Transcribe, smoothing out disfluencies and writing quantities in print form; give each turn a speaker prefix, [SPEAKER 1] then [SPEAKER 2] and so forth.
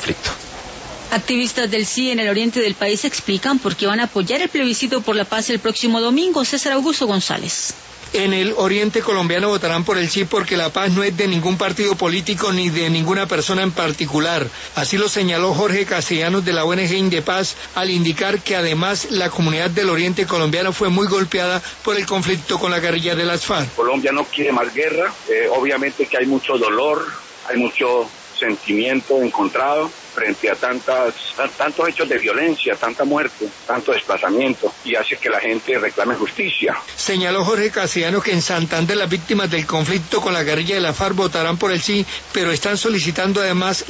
[SPEAKER 1] conflicto.
[SPEAKER 2] Activistas del sí en el oriente del país explican por qué van a apoyar el plebiscito por la paz el próximo domingo. César Augusto González.
[SPEAKER 3] En el oriente colombiano votarán por el sí porque la paz no es de ningún partido político ni de ninguna persona en particular. Así lo señaló Jorge Castellanos de la ONG Indepaz al indicar que además la comunidad del oriente colombiano fue muy golpeada por el conflicto con la guerrilla de las FARC.
[SPEAKER 4] Colombia no quiere más guerra, obviamente que hay mucho dolor, hay mucho sentimiento encontrado frente a tantos hechos de violencia, tanta muerte, tanto desplazamiento, y hace que la gente reclame justicia.
[SPEAKER 3] Señaló Jorge Castellanos que en Santander las víctimas del conflicto con la guerrilla de la FARC votarán por el sí, pero están solicitando además